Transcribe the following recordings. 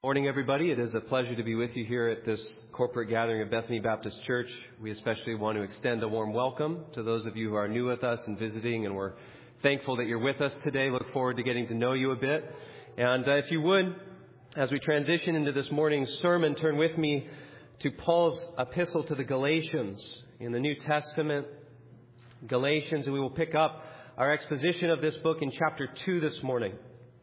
Morning, everybody. It is a pleasure to be with you here at this corporate gathering of Bethany Baptist Church. We especially want to extend a warm welcome to those of you who are new with us and visiting, and we're thankful that you're with us today. Look forward to getting to know you a bit. And if you would, as we transition into this morning's sermon, turn with me to Paul's epistle to the Galatians in the New Testament, Galatians, and we will pick up our exposition of this book in chapter 2 this morning.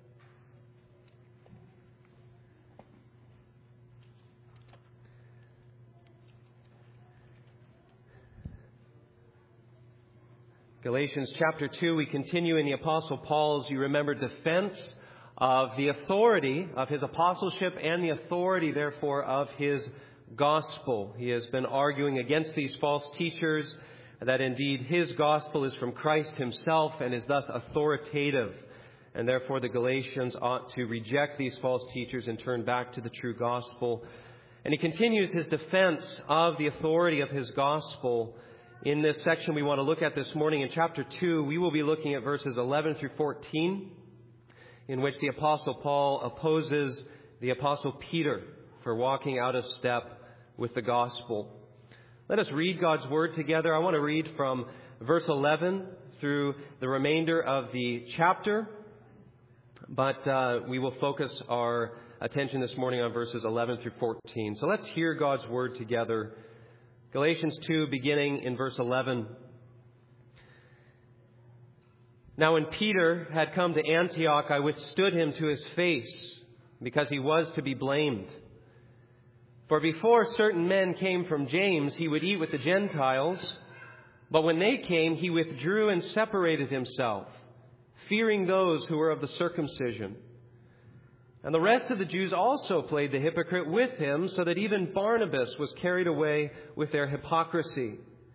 Galatians chapter 2, we continue in the Apostle Paul's, you remember, defense of the authority of his apostleship and the authority, therefore, of his gospel. He has been arguing against these false teachers that indeed his gospel is from Christ himself and is thus authoritative. And therefore the Galatians ought to reject these false teachers and turn back to the true gospel. And he continues his defense of the authority of his gospel. In this section we want to look at this morning in chapter 2, we will be looking at verses 11 through 14, in which the Apostle Paul opposes the Apostle Peter for walking out of step with the gospel. Let us read God's word together. I want to read from verse 11 through the remainder of the chapter, but we will focus our attention this morning on verses 11 through 14. So let's hear God's word together. Galatians 2, beginning in verse 11. Now when Peter had come to Antioch, I withstood him to his face, because he was to be blamed. For before certain men came from James, he would eat with the Gentiles. But when they came, he withdrew and separated himself, fearing those who were of the circumcision. And the rest of the Jews also played the hypocrite with him, so that even Barnabas was carried away with their hypocrisy.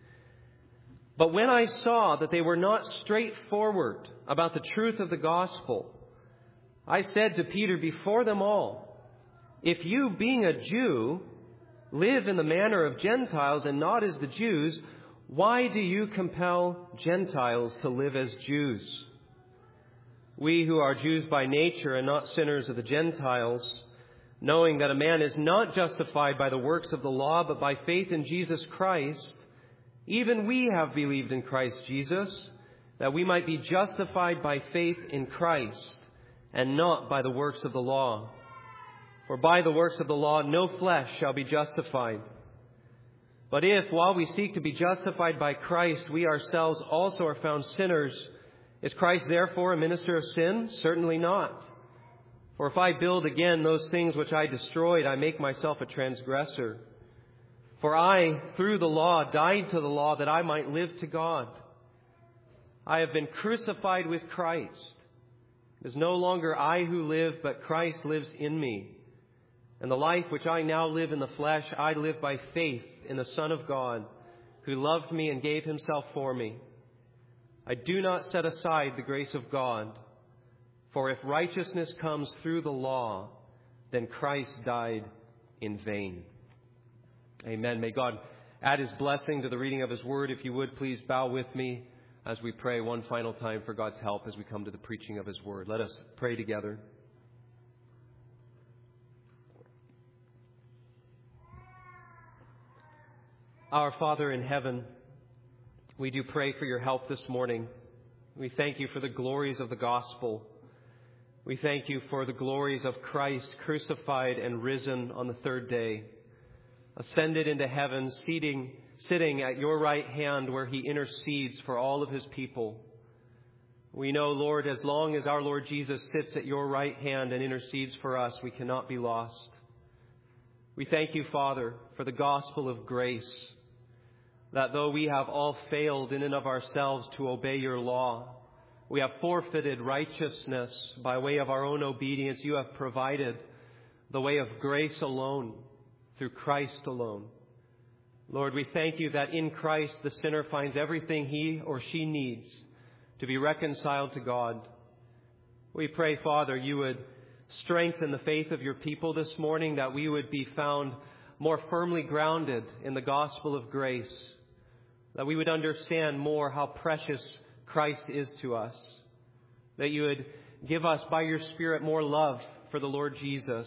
But when I saw that they were not straightforward about the truth of the gospel, I said to Peter before them all, if you, being a Jew, live in the manner of Gentiles and not as the Jews, why do you compel Gentiles to live as Jews? We who are Jews by nature and not sinners of the Gentiles, knowing that a man is not justified by the works of the law, but by faith in Jesus Christ, even we have believed in Christ Jesus, that we might be justified by faith in Christ, and not by the works of the law. For by the works of the law no flesh shall be justified. But if, while we seek to be justified by Christ, we ourselves also are found sinners, is Christ therefore a minister of sin? Certainly not. For if I build again those things which I destroyed, I make myself a transgressor. For I, through the law, died to the law that I might live to God. I have been crucified with Christ. It is no longer I who live, but Christ lives in me. And the life which I now live in the flesh, I live by faith in the Son of God, who loved me and gave himself for me. I do not set aside the grace of God, for if righteousness comes through the law, then Christ died in vain. Amen. May God add his blessing to the reading of his word. If you would, please bow with me as we pray one final time for God's help as we come to the preaching of his word. Let us pray together. Our Father in heaven, we do pray for your help this morning. We thank you for the glories of the gospel. We thank you for the glories of Christ crucified and risen on the third day, ascended into heaven, sitting at your right hand where he intercedes for all of his people. We know, Lord, as long as our Lord Jesus sits at your right hand and intercedes for us, we cannot be lost. We thank you, Father, for the gospel of grace, that though we have all failed in and of ourselves to obey your law, we have forfeited righteousness by way of our own obedience. You have provided the way of grace alone, through Christ alone. Lord, we thank you that in Christ the sinner finds everything he or she needs to be reconciled to God. We pray, Father, you would strengthen the faith of your people this morning, that we would be found more firmly grounded in the gospel of grace, that we would understand more how precious Christ is to us, that you would give us by your Spirit more love for the Lord Jesus,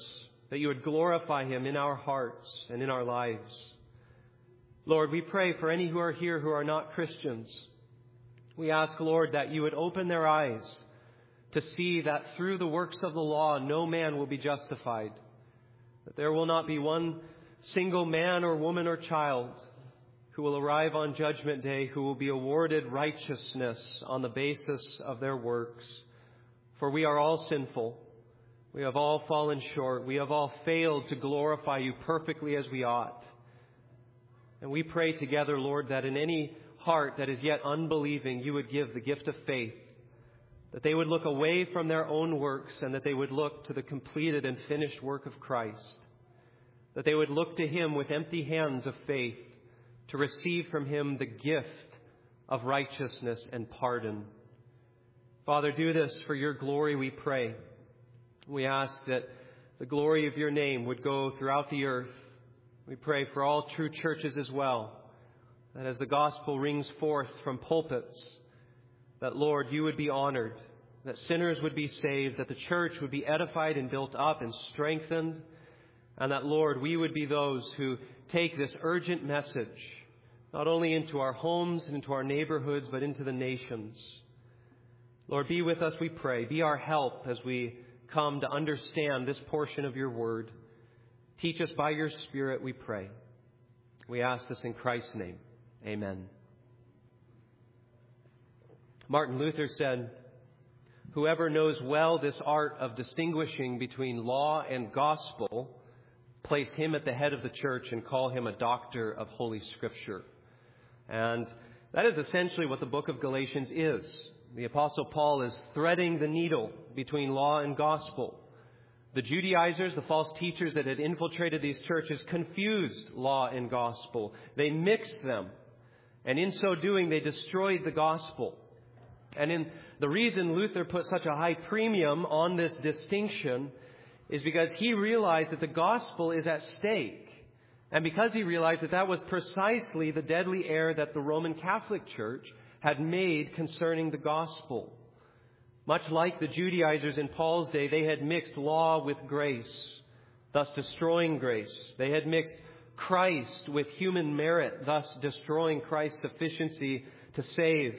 that you would glorify Him in our hearts and in our lives. Lord, we pray for any who are here who are not Christians. We ask, Lord, that you would open their eyes to see that through the works of the law, no man will be justified. That there will not be one single man or woman or child who will arrive on Judgment Day who will be awarded righteousness on the basis of their works. For we are all sinful. We have all fallen short. We have all failed to glorify you perfectly as we ought. And we pray together, Lord, that in any heart that is yet unbelieving, you would give the gift of faith, that they would look away from their own works and that they would look to the completed and finished work of Christ, that they would look to Him with empty hands of faith to receive from Him the gift of righteousness and pardon. Father, do this for your glory, we pray. We ask that the glory of your name would go throughout the earth. We pray for all true churches as well, that as the gospel rings forth from pulpits, that, Lord, you would be honored, that sinners would be saved, that the church would be edified and built up and strengthened, and that, Lord, we would be those who take this urgent message not only into our homes and into our neighborhoods, but into the nations. Lord, be with us, we pray. Be our help as we come to understand this portion of your word. Teach us by your Spirit, we pray. We ask this in Christ's name. Amen. Martin Luther said, "Whoever knows well this art of distinguishing between law and gospel, place him at the head of the church and call him a doctor of Holy Scripture." And that is essentially what the book of Galatians is. The Apostle Paul is threading the needle between law and gospel. The Judaizers, the false teachers that had infiltrated these churches, confused law and gospel. They mixed them. And in so doing, they destroyed the gospel. And the reason Luther put such a high premium on this distinction is because he realized that the gospel is at stake. And because he realized that that was precisely the deadly error that the Roman Catholic Church had made concerning the gospel. Much like the Judaizers in Paul's day, they had mixed law with grace, thus destroying grace. They had mixed Christ with human merit, thus destroying Christ's sufficiency to save.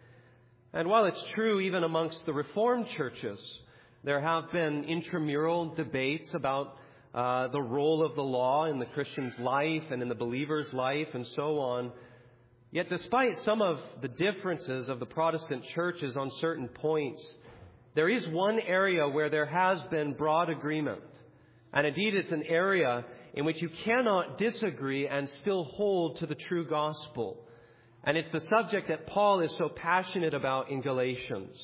And while it's true even amongst the Reformed churches, there have been intramural debates about the role of the law in the Christian's life and in the believer's life and so on. Yet despite some of the differences of the Protestant churches on certain points, there is one area where there has been broad agreement. And indeed, it's an area in which you cannot disagree and still hold to the true gospel. And it's the subject that Paul is so passionate about in Galatians.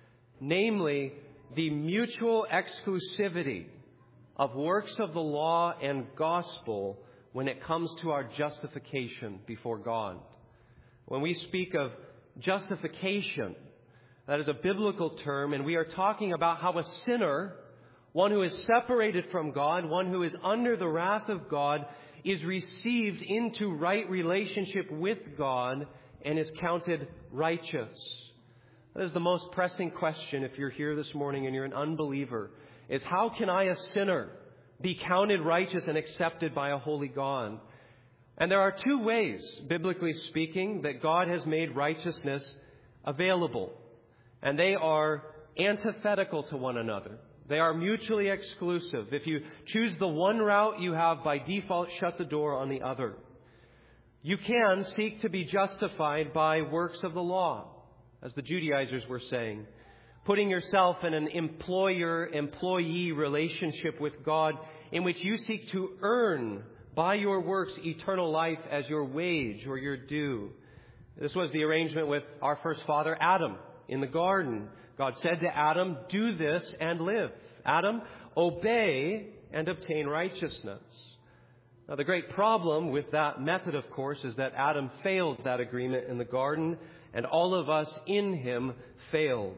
Namely, the mutual exclusivity of works of the law and gospel when it comes to our justification before God. When we speak of justification, that is a biblical term, and we are talking about how a sinner, one who is separated from God, one who is under the wrath of God, is received into right relationship with God and is counted righteous. That is the most pressing question if you're here this morning and you're an unbeliever, is how can I, a sinner, be counted righteous and accepted by a holy God? And there are two ways, biblically speaking, that God has made righteousness available. And they are antithetical to one another. They are mutually exclusive. If you choose the one route, you have by default shut the door on the other. You can seek to be justified by works of the law, as the Judaizers were saying, putting yourself in an employer-employee relationship with God in which you seek to earn by your works eternal life as your wage or your due. This was the arrangement with our first father, Adam, in the garden. God said to Adam, "Do this and live." Adam, obey and obtain righteousness. Now, the great problem with that method, of course, is that Adam failed that agreement in the garden, and all of us in him failed.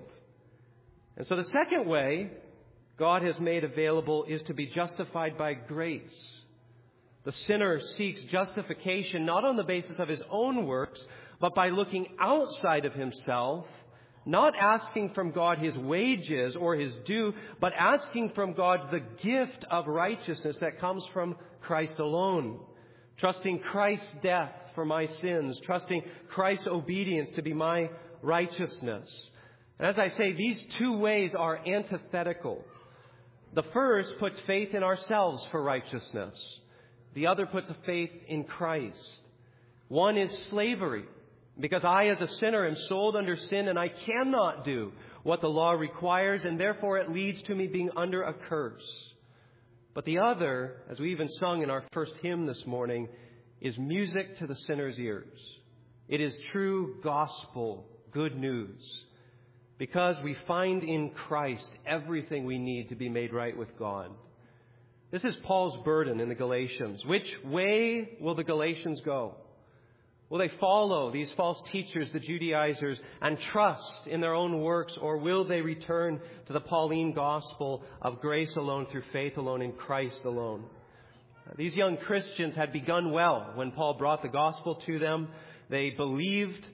And so the second way God has made available is to be justified by grace. The sinner seeks justification not on the basis of his own works, but by looking outside of himself not asking from God his wages or his due, but asking from God the gift of righteousness that comes from Christ alone. Trusting Christ's death for my sins, trusting Christ's obedience to be my righteousness. And as I say, these two ways are antithetical. The first puts faith in ourselves for righteousness. The other puts a faith in Christ. One is slavery, because I as a sinner am sold under sin and I cannot do what the law requires, and therefore it leads to me being under a curse. But the other, as we even sung in our first hymn this morning, is music to the sinner's ears. It is true gospel, good news, because we find in Christ everything we need to be made right with God. This is Paul's burden in the Galatians. Which way will the Galatians go? Will they follow these false teachers, the Judaizers, and trust in their own works, or will they return to the Pauline gospel of grace alone, through faith alone, in Christ alone? These young Christians had begun well when Paul brought the gospel to them. They believed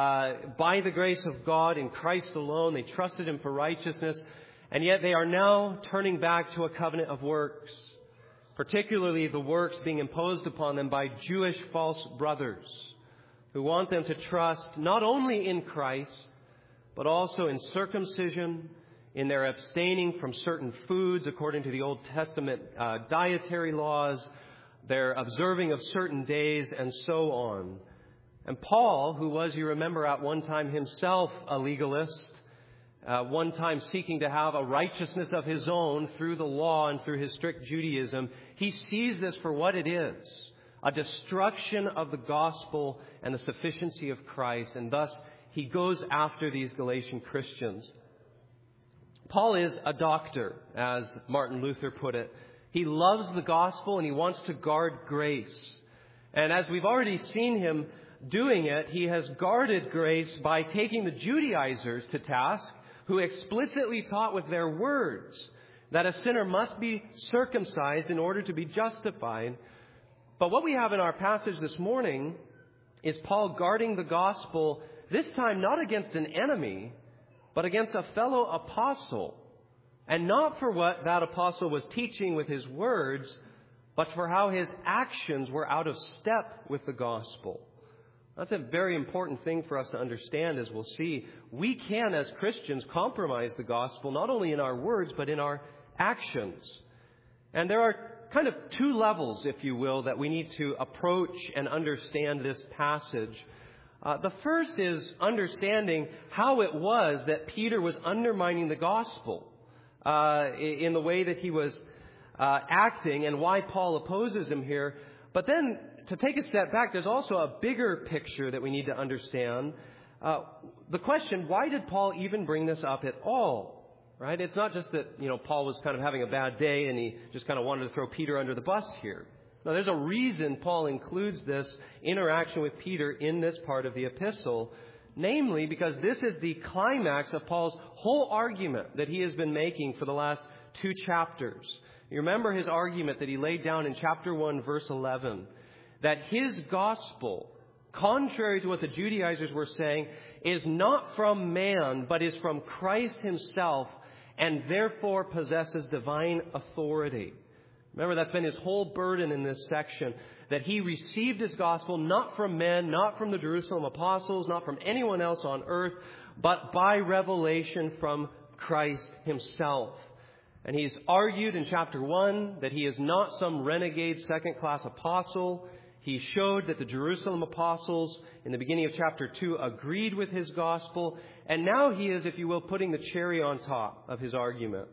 by the grace of God in Christ alone. They trusted him for righteousness. And yet they are now turning back to a covenant of works, particularly the works being imposed upon them by Jewish false brothers who want them to trust not only in Christ, but also in circumcision, in their abstaining from certain foods according to the Old Testament dietary laws, their observing of certain days, and so on. And Paul, who was, you remember, at one time himself a legalist, one time seeking to have a righteousness of his own through the law and through his strict Judaism, he sees this for what it is, a destruction of the gospel and the sufficiency of Christ, and thus he goes after these Galatian Christians. Paul is a doctor, as Martin Luther put it. He loves the gospel and he wants to guard grace. And as we've already seen him doing it, he has guarded grace by taking the Judaizers to task, who explicitly taught with their words that a sinner must be circumcised in order to be justified. But what we have in our passage this morning is Paul guarding the gospel, this time not against an enemy, but against a fellow apostle. And not for what that apostle was teaching with his words, but for how his actions were out of step with the gospel. That's a very important thing for us to understand, as we'll see. We can, as Christians, compromise the gospel, not only in our words, but in our actions. And there are kind of two levels, if you will, that we need to approach and understand this passage. The first is understanding how it was that Peter was undermining the gospel in the way that he was acting, and why Paul opposes him here. But then, to take a step back, there's also a bigger picture that we need to understand. The question, why did Paul even bring this up at all? Right? It's not just that, Paul was kind of having a bad day and he just kind of wanted to throw Peter under the bus here. No, there's a reason Paul includes this interaction with Peter in this part of the epistle, namely because this is the climax of Paul's whole argument that he has been making for the last 2 chapters. You remember his argument that he laid down in chapter 1, verse 11, that his gospel, contrary to what the Judaizers were saying, is not from man, but is from Christ himself, and therefore possesses divine authority. Remember, that's been his whole burden in this section, that he received his gospel not from men, not from the Jerusalem apostles, not from anyone else on earth, but by revelation from Christ himself. And he's argued in chapter 1 that he is not some renegade second-class apostle. He showed that the Jerusalem apostles in the beginning of chapter 2 agreed with his gospel. And now he is, if you will, putting the cherry on top of his argument.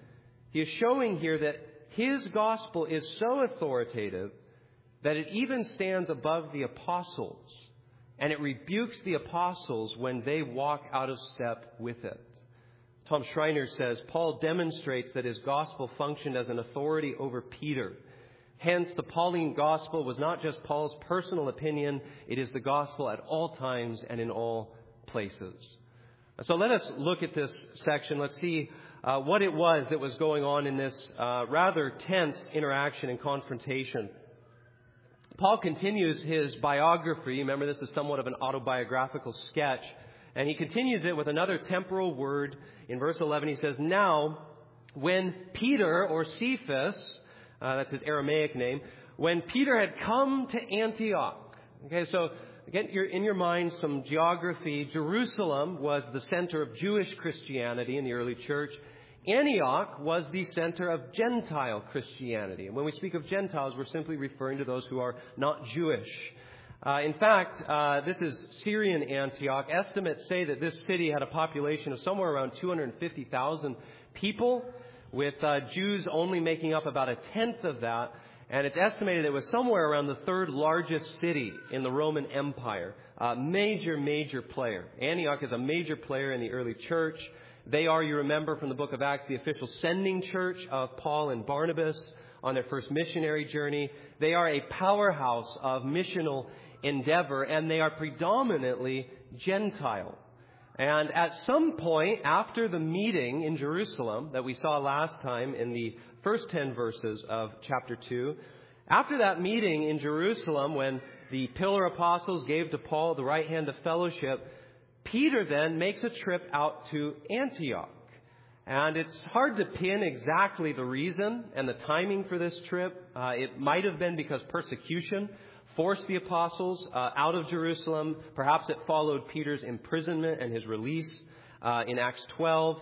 He is showing here that his gospel is so authoritative that it even stands above the apostles. And it rebukes the apostles when they walk out of step with it. Tom Schreiner says, Paul demonstrates that his gospel functioned as an authority over Peter. Hence, the Pauline gospel was not just Paul's personal opinion. It is the gospel at all times and in all places. So let us look at this section. Let's see what it was that was going on in this rather tense interaction and confrontation. Paul continues his biography. Remember, this is somewhat of an autobiographical sketch. And he continues it with another temporal word. In verse 11, he says, "Now, when Peter, or Cephas," that's his Aramaic name, "when Peter had come to Antioch." Okay, so again, in your mind, some geography. Jerusalem was the center of Jewish Christianity in the early church. Antioch was the center of Gentile Christianity. And when we speak of Gentiles, we're simply referring to those who are not Jewish. In fact, this is Syrian Antioch. Estimates say that this city had a population of somewhere around 250,000 people, with Jews only making up about a tenth of that. And it's estimated it was somewhere around the third largest city in the Roman Empire. Major player. Antioch is a major player in the early church. They are, you remember from the book of Acts, the official sending church of Paul and Barnabas on their first missionary journey. They are a powerhouse of missional endeavor, and they are predominantly Gentile. And at some point after the meeting in Jerusalem that we saw last time in the first 10 verses of chapter 2, after that meeting in Jerusalem when the pillar apostles gave to Paul the right hand of fellowship, Peter then makes a trip out to Antioch. And it's hard to pin exactly the reason and the timing for this trip. It might have been because persecution forced the apostles out of Jerusalem. Perhaps it followed Peter's imprisonment and his release in Acts 12.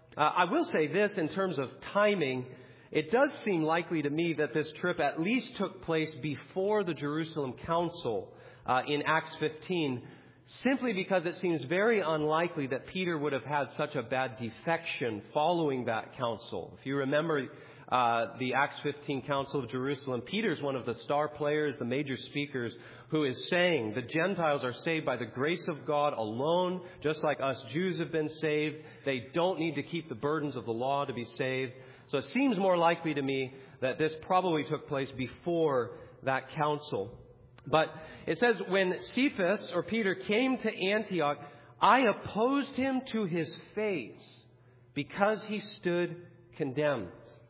I will say this in terms of timing. It does seem likely to me that this trip at least took place before the Jerusalem Council in Acts 15, simply because it seems very unlikely that Peter would have had such a bad defection following that council. If you remember the Acts 15 Council of Jerusalem, Peter's one of the star players, the major speakers, who is saying the Gentiles are saved by the grace of God alone, just like us Jews have been saved. They don't need to keep the burdens of the law to be saved. So it seems more likely to me that this probably took place before that council. But it says, when Cephas, or Peter, came to Antioch, I opposed him to his face because he stood condemned.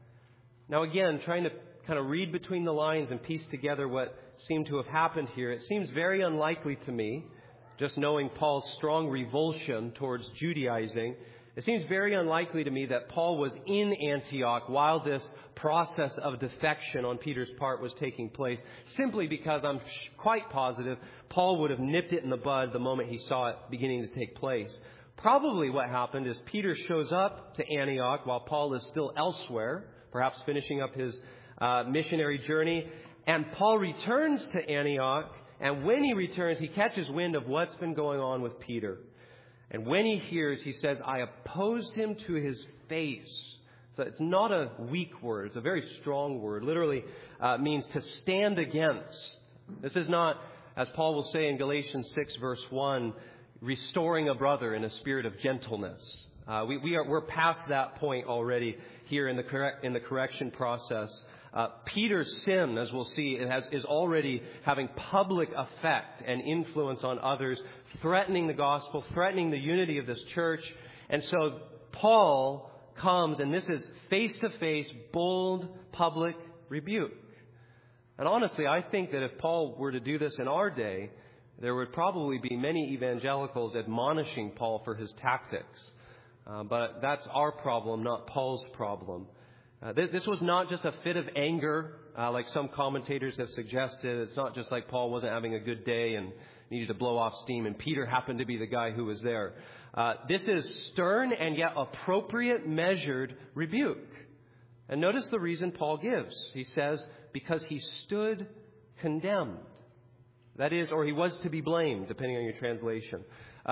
Now again, trying to kind of read between the lines and piece together what seemed to have happened here, it seems very unlikely to me, just knowing Paul's strong revulsion towards Judaizing, it seems very unlikely to me that Paul was in Antioch while this process of defection on Peter's part was taking place, simply because I'm quite positive Paul would have nipped it in the bud the moment he saw it beginning to take place. Probably what happened is Peter shows up to Antioch while Paul is still elsewhere, perhaps finishing up his missionary journey, and Paul returns to Antioch, and when he returns, he catches wind of what's been going on with Peter. And when he hears, he says, I opposed him to his face. So it's not a weak word. It's a very strong word. Literally means to stand against. This is not, as Paul will say in Galatians 6, verse 1, restoring a brother in a spirit of gentleness. We're past that point already here in the correction process. Peter's sin, as we'll see, is already having public effect and influence on others, threatening the gospel, threatening the unity of this church. And so Paul comes, and this is face-to-face, bold, public rebuke. And honestly, I think that if Paul were to do this in our day, there would probably be many evangelicals admonishing Paul for his tactics. But that's our problem, not Paul's problem. This was not just a fit of anger, like some commentators have suggested. It's not just like Paul wasn't having a good day and needed to blow off steam, and Peter happened to be the guy who was there. This is stern and yet appropriate, measured rebuke. And notice the reason Paul gives. He says, because he stood condemned. That is, or he was to be blamed, depending on your translation.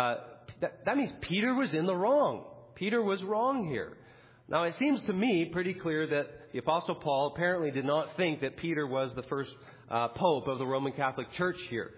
That means Peter was in the wrong. Peter was wrong here. Now, it seems to me pretty clear that the Apostle Paul apparently did not think that Peter was the first pope of the Roman Catholic Church here.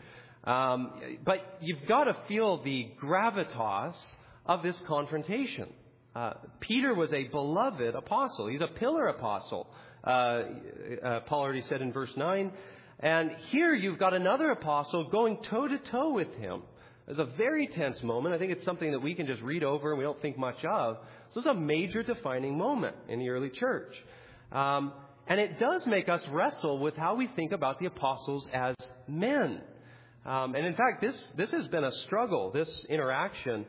But you've got to feel the gravitas of this confrontation. Peter was a beloved apostle. He's a pillar apostle, Paul already said in verse 9. And here you've got another apostle going toe-to-toe with him. It's a very tense moment. I think it's something that we can just read over and we don't think much of. So it's a major defining moment in the early church. And it does make us wrestle with how we think about the apostles as men. And in fact, this has been a struggle, this interaction.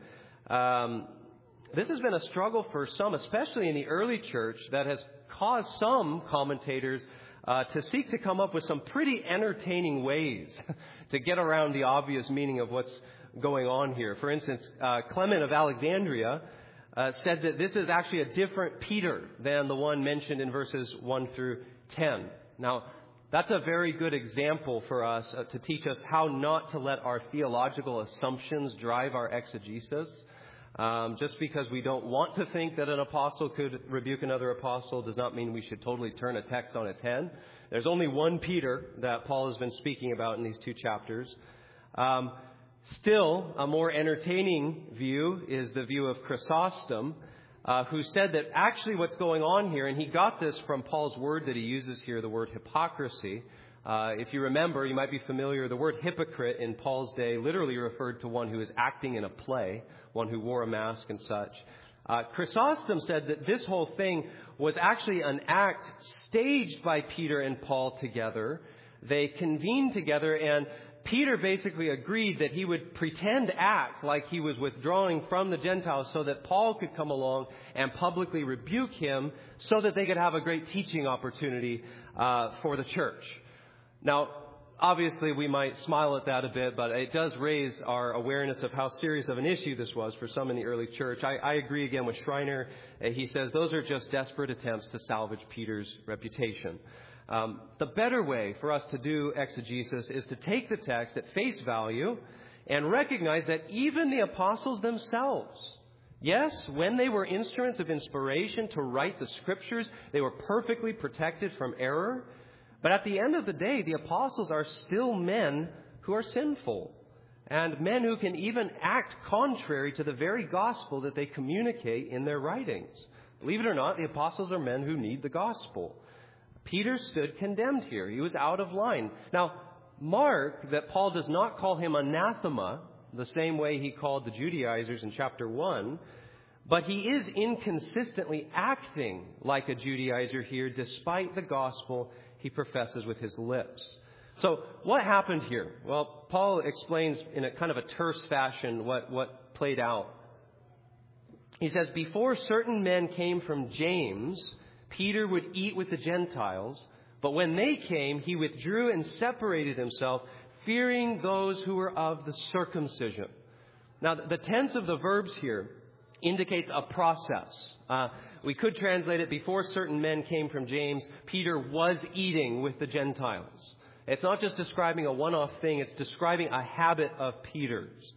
This has been a struggle for some, especially in the early church, that has caused some commentators to seek to come up with some pretty entertaining ways to get around the obvious meaning of what's going on here. For instance, Clement of Alexandria said that this is actually a different Peter than the one mentioned in verses 1 through 10. Now, that's a very good example for us to teach us how not to let our theological assumptions drive our exegesis. Just because we don't want to think that an apostle could rebuke another apostle does not mean we should totally turn a text on its head. There's only one Peter that Paul has been speaking about in these two chapters. Still, a more entertaining view is the view of Chrysostom, who said that actually what's going on here, and he got this from Paul's word that he uses here, the word hypocrisy. If you remember, you might be familiar, the word hypocrite in Paul's day literally referred to one who is acting in a play, one who wore a mask and such. Chrysostom said that this whole thing was actually an act staged by Peter and Paul together. They convened together, and Peter basically agreed that he would pretend act like he was withdrawing from the Gentiles so that Paul could come along and publicly rebuke him so that they could have a great teaching opportunity for the church. Now, obviously, we might smile at that a bit, but it does raise our awareness of how serious of an issue this was for some in the early church. I agree again with Schreiner. He says those are just desperate attempts to salvage Peter's reputation. The better way for us to do exegesis is to take the text at face value and recognize that even the apostles themselves, yes, when they were instruments of inspiration to write the scriptures, they were perfectly protected from error. But at the end of the day, the apostles are still men who are sinful and men who can even act contrary to the very gospel that they communicate in their writings. Believe it or not, the apostles are men who need the gospel. Peter stood condemned here. He was out of line. Now, mark that Paul does not call him anathema the same way he called the Judaizers in chapter 1, but he is inconsistently acting like a Judaizer here despite the gospel he professes with his lips. So what happened here? Well, Paul explains in a kind of a terse fashion what played out. He says, before certain men came from James, Peter would eat with the Gentiles, but when they came, he withdrew and separated himself, fearing those who were of the circumcision. Now, the tense of the verbs here indicates a process. We could translate it, before certain men came from James, Peter was eating with the Gentiles. It's not just describing a one-off thing, it's describing a habit of Peter's.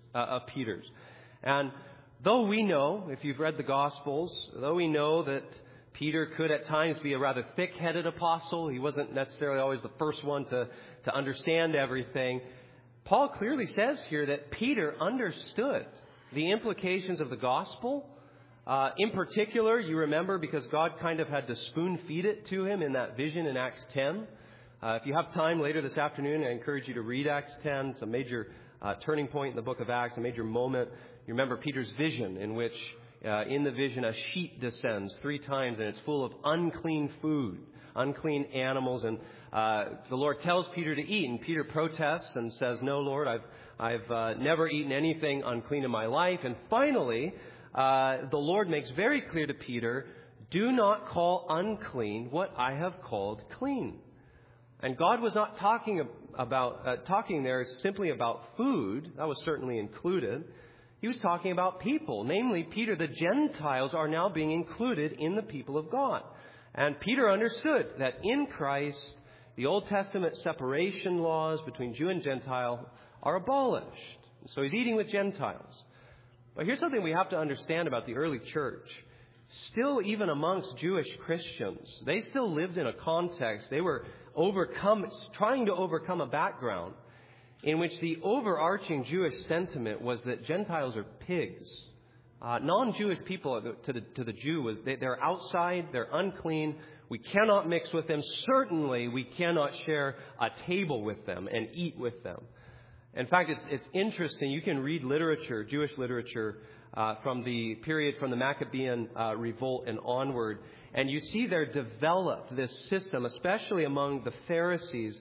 And though we know, if you've read the Gospels, though we know that Peter could at times be a rather thick-headed apostle, he wasn't necessarily always the first one to understand everything, Paul clearly says here that Peter understood the implications of the gospel. In particular, you remember, because God kind of had to spoon-feed it to him in that vision in Acts 10. If you have time later this afternoon, I encourage you to read Acts 10. It's a major turning point in the book of Acts, a major moment. You remember Peter's vision in which in the vision, a sheet descends 3 times, and it's full of unclean food, unclean animals. And the Lord tells Peter to eat, and Peter protests and says, "No, Lord, I've never eaten anything unclean in my life." And finally, the Lord makes very clear to Peter, "Do not call unclean what I have called clean." And God was not talking there simply about food. That was certainly included. He was talking about people, namely Peter. The Gentiles are now being included in the people of God. And Peter understood that in Christ, the Old Testament separation laws between Jew and Gentile are abolished. So he's eating with Gentiles. But here's something we have to understand about the early church. Still, even amongst Jewish Christians, they still lived in a context. They were trying to overcome a background in which the overarching Jewish sentiment was that Gentiles are pigs. Non-Jewish people to the Jew was they're outside, they're unclean. We cannot mix with them. Certainly, we cannot share a table with them and eat with them. In fact, it's interesting. You can read literature, Jewish literature, from the period from the Maccabean revolt and onward, and you see there developed this system, especially among the Pharisees,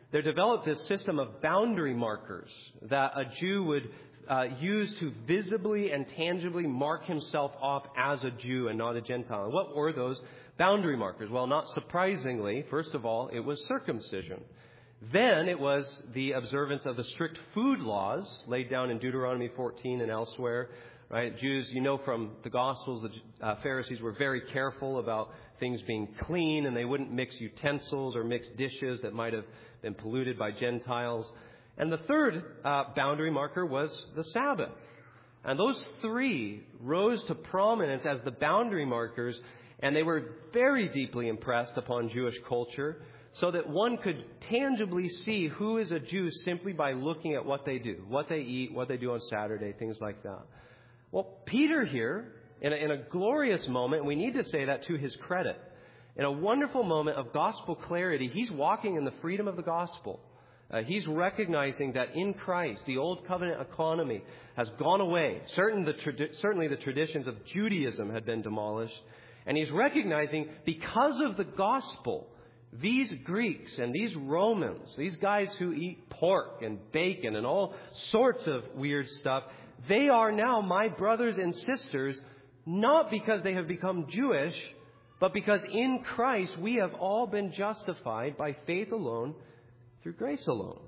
there developed this system of boundary markers that a Jew would use to visibly and tangibly mark himself off as a Jew and not a Gentile. And what were those boundary markers? Well, not surprisingly, first of all, it was circumcision. Then it was the observance of the strict food laws laid down in Deuteronomy 14 and elsewhere. Right? Jews, you know from the Gospels, the Pharisees were very careful about things being clean, and they wouldn't mix utensils or mix dishes that might have been polluted by Gentiles. And the third boundary marker was the Sabbath. And those three rose to prominence as the boundary markers, and they were very deeply impressed upon Jewish culture, so that one could tangibly see who is a Jew simply by looking at what they do, what they eat, what they do on Saturday, things like that. Well, Peter here, in a glorious moment, we need to say that to his credit, in a wonderful moment of gospel clarity, he's walking in the freedom of the gospel. He's recognizing that in Christ, the old covenant economy has gone away. Certainly the traditions of Judaism had been demolished. And he's recognizing because of the gospel, these Greeks and these Romans, these guys who eat pork and bacon and all sorts of weird stuff, they are now my brothers and sisters, not because they have become Jewish, but because in Christ we have all been justified by faith alone, through grace alone.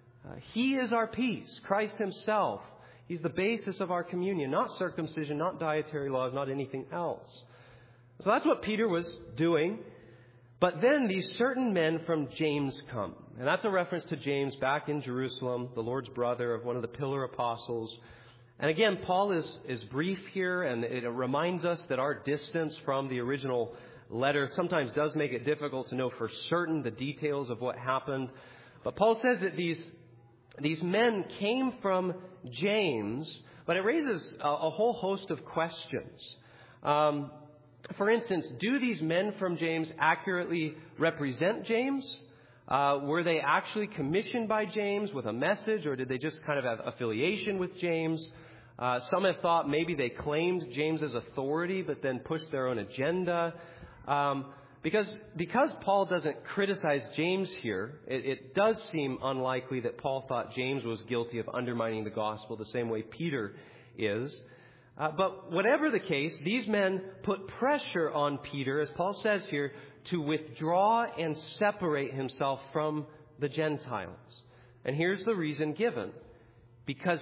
He is our peace, Christ himself. He's the basis of our communion, not circumcision, not dietary laws, not anything else. So that's what Peter was doing. But then these certain men from James come. And that's a reference to James back in Jerusalem, the Lord's brother of one of the pillar apostles. And again, Paul is brief here, and it reminds us that our distance from the original letter sometimes does make it difficult to know for certain the details of what happened. But Paul says that these men came from James, but it raises a whole host of questions. For instance, do these men from James accurately represent James? Were they actually commissioned by James with a message, or did they just kind of have affiliation with James? Some have thought maybe they claimed James's authority, but then pushed their own agenda. Because Paul doesn't criticize James here, it does seem unlikely that Paul thought James was guilty of undermining the gospel the same way Peter is. But whatever the case, these men put pressure on Peter, as Paul says here, to withdraw and separate himself from the Gentiles. And here's the reason given. Because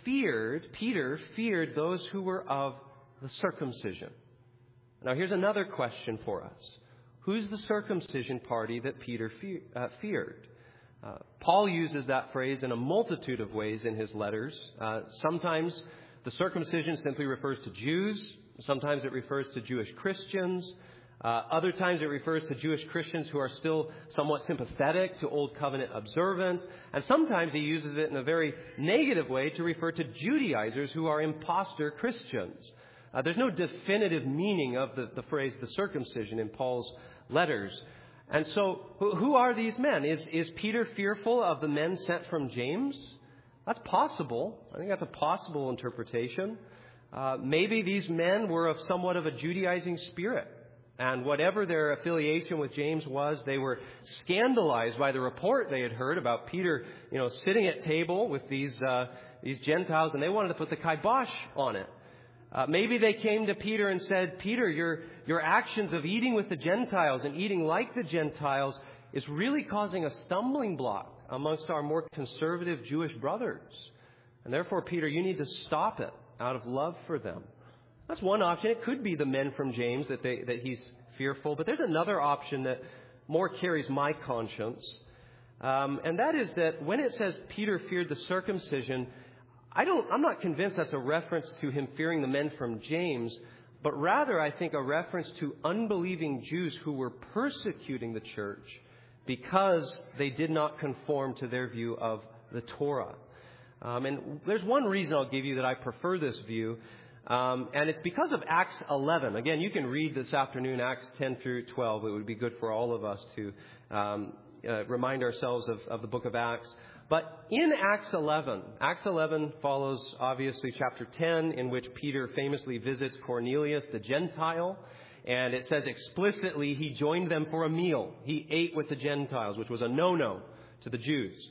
Peter feared those who were of the circumcision. Now here's another question for us. Who's the circumcision party that Peter feared? Paul uses that phrase in a multitude of ways in his letters. Sometimes the circumcision simply refers to Jews. Sometimes it refers to Jewish Christians. Other times it refers to Jewish Christians who are still somewhat sympathetic to Old Covenant observance. And sometimes he uses it in a very negative way to refer to Judaizers who are imposter Christians. There's no definitive meaning of the phrase the circumcision in Paul's letters. And so who are these men? Is Peter fearful of the men sent from James? That's possible. I think that's a possible interpretation. Maybe these men were of somewhat of a Judaizing spirit. And whatever their affiliation with James was, they were scandalized by the report they had heard about Peter, sitting at table with these Gentiles, and they wanted to put the kibosh on it. Maybe they came to Peter and said, Peter, your actions of eating with the Gentiles and eating like the Gentiles is really causing a stumbling block amongst our more conservative Jewish brothers. And therefore, Peter, you need to stop it out of love for them. That's one option. It could be the men from James that he's fearful. But there's another option that more carries my conscience. And that is that when it says Peter feared the circumcision, I'm not convinced that's a reference to him fearing the men from James, but rather I think a reference to unbelieving Jews who were persecuting the church because they did not conform to their view of the Torah. And there's one reason I'll give you that I prefer this view. And it's because of Acts 11. Again, you can read this afternoon Acts 10 through 12. It would be good for all of us to remind ourselves of the book of Acts. But in Acts 11 follows obviously chapter 10, in which Peter famously visits Cornelius, the Gentile. And it says explicitly he joined them for a meal. He ate with the Gentiles, which was a no-no to the Jews.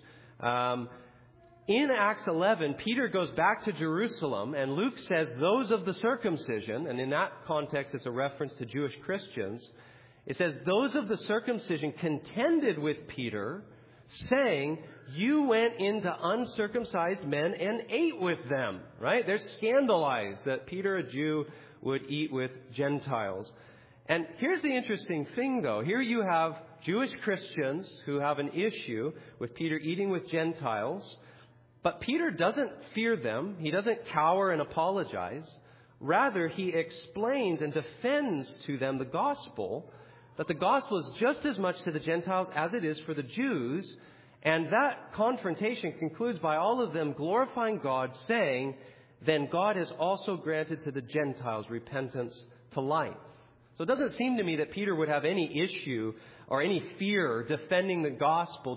In Acts 11, Peter goes back to Jerusalem, and Luke says those of the circumcision, and in that context it's a reference to Jewish Christians. It says those of the circumcision contended with Peter, saying, "You went into uncircumcised men and ate with them." Right? They're scandalized that Peter, a Jew, would eat with Gentiles. And here's the interesting thing, though. Here you have Jewish Christians who have an issue with Peter eating with Gentiles. But Peter doesn't fear them. He doesn't cower and apologize. Rather, he explains and defends to them the gospel, that the gospel is just as much to the Gentiles as it is for the Jews. And that confrontation concludes by all of them glorifying God, saying, "Then God has also granted to the Gentiles repentance to life." So it doesn't seem to me that Peter would have any issue or any fear defending the gospel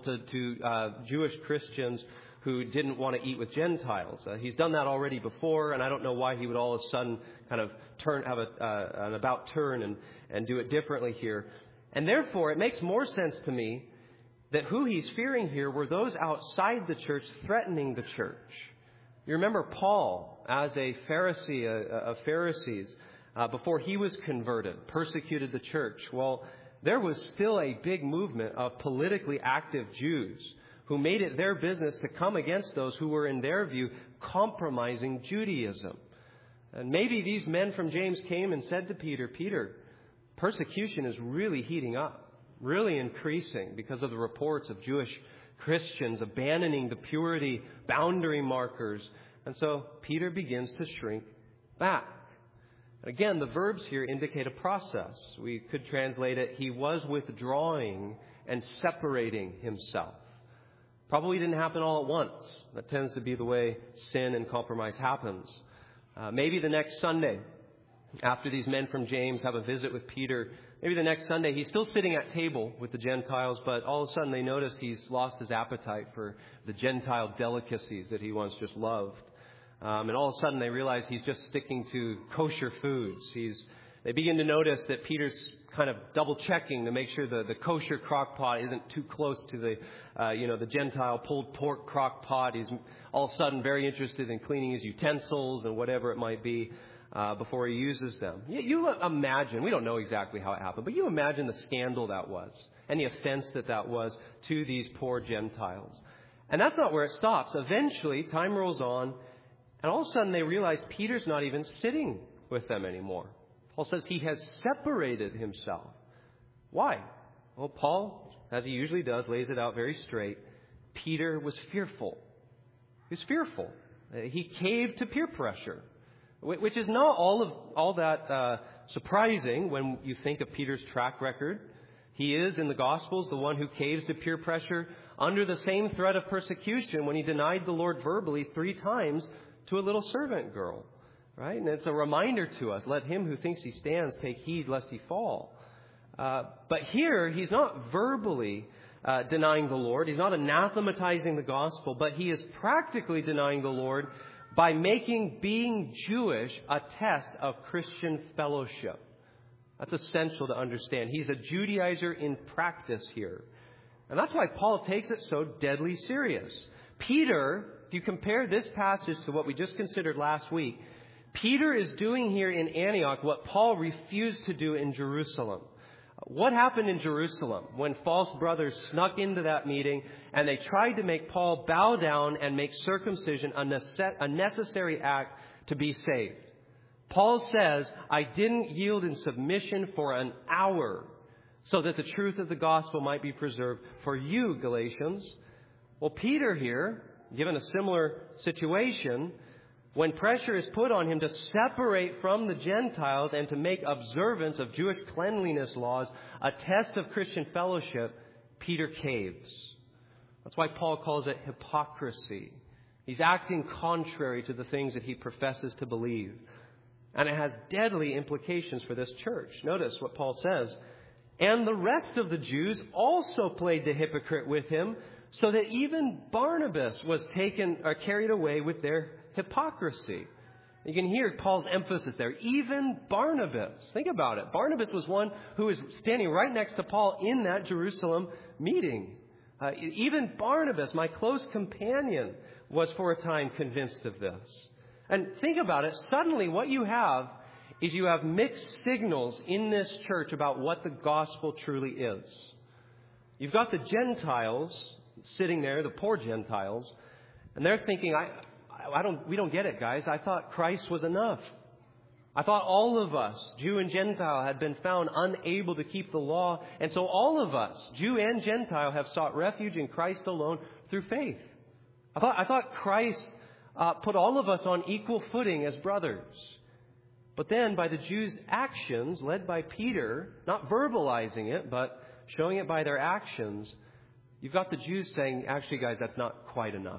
to Jewish Christians who didn't want to eat with Gentiles. He's done that already before, and I don't know why he would all of a sudden kind of have an about turn and do it differently here. And therefore, it makes more sense to me that who he's fearing here were those outside the church threatening the church. You remember Paul, as a Pharisee of Pharisees, before he was converted, persecuted the church. Well, there was still a big movement of politically active Jews who made it their business to come against those who were, in their view, compromising Judaism. And maybe these men from James came and said to Peter, "Peter, persecution is really heating up, really increasing because of the reports of Jewish Christians abandoning the purity boundary markers." And so Peter begins to shrink back. Again, the verbs here indicate a process. We could translate it, he was withdrawing and separating himself. Probably didn't happen all at once. That tends to be the way sin and compromise happens. Maybe the next Sunday, after these men from James have a visit with Peter, maybe the next Sunday he's still sitting at table with the Gentiles, but all of a sudden they notice he's lost his appetite for the Gentile delicacies that he once just loved. And all of a sudden they realize he's just sticking to kosher foods. They begin to notice that Peter's kind of double checking to make sure the kosher crock pot isn't too close to the Gentile pulled pork crock pot. He's all of a sudden very interested in cleaning his utensils and whatever it might be before he uses them. You imagine, we don't know exactly how it happened, but you imagine the scandal that was and the offense that was to these poor Gentiles. And that's not where it stops. Eventually, time rolls on, and all of a sudden they realize Peter's not even sitting with them anymore. Paul says he has separated himself. Why? Well, Paul, as he usually does, lays it out very straight. Peter was fearful. He was fearful. He caved to peer pressure, which is not all that surprising when you think of Peter's track record. He is, in the Gospels, the one who caves to peer pressure under the same threat of persecution when he denied the Lord verbally 3 times to a little servant girl. Right? And it's a reminder to us, let him who thinks he stands take heed lest he fall. But here, he's not verbally denying the Lord. He's not anathematizing the gospel, but he is practically denying the Lord by making being Jewish a test of Christian fellowship. That's essential to understand. He's a Judaizer in practice here. And that's why Paul takes it so deadly serious. Peter, if you compare this passage to what we just considered last week, Peter is doing here in Antioch what Paul refused to do in Jerusalem. What happened in Jerusalem when false brothers snuck into that meeting and they tried to make Paul bow down and make circumcision a necessary act to be saved? Paul says, "I didn't yield in submission for an hour so that the truth of the gospel might be preserved for you, Galatians." Well, Peter here, given a similar situation, when pressure is put on him to separate from the Gentiles and to make observance of Jewish cleanliness laws a test of Christian fellowship, Peter caves. That's why Paul calls it hypocrisy. He's acting contrary to the things that he professes to believe. And it has deadly implications for this church. Notice what Paul says. "And the rest of the Jews also played the hypocrite with him, so that even Barnabas was carried away with their hypocrisy." You can hear Paul's emphasis there. Even Barnabas. Think about it. Barnabas was one who was standing right next to Paul in that Jerusalem meeting. Even Barnabas, my close companion, was for a time convinced of this. And think about it. Suddenly what you have is you have mixed signals in this church about what the gospel truly is. You've got the Gentiles sitting there, the poor Gentiles, and they're thinking, we don't get it, guys. I thought Christ was enough. I thought all of us, Jew and Gentile, had been found unable to keep the law. And so all of us, Jew and Gentile, have sought refuge in Christ alone through faith. I thought Christ put all of us on equal footing as brothers. But then by the Jews' actions, led by Peter, not verbalizing it, but showing it by their actions, you've got the Jews saying, actually, guys, that's not quite enough.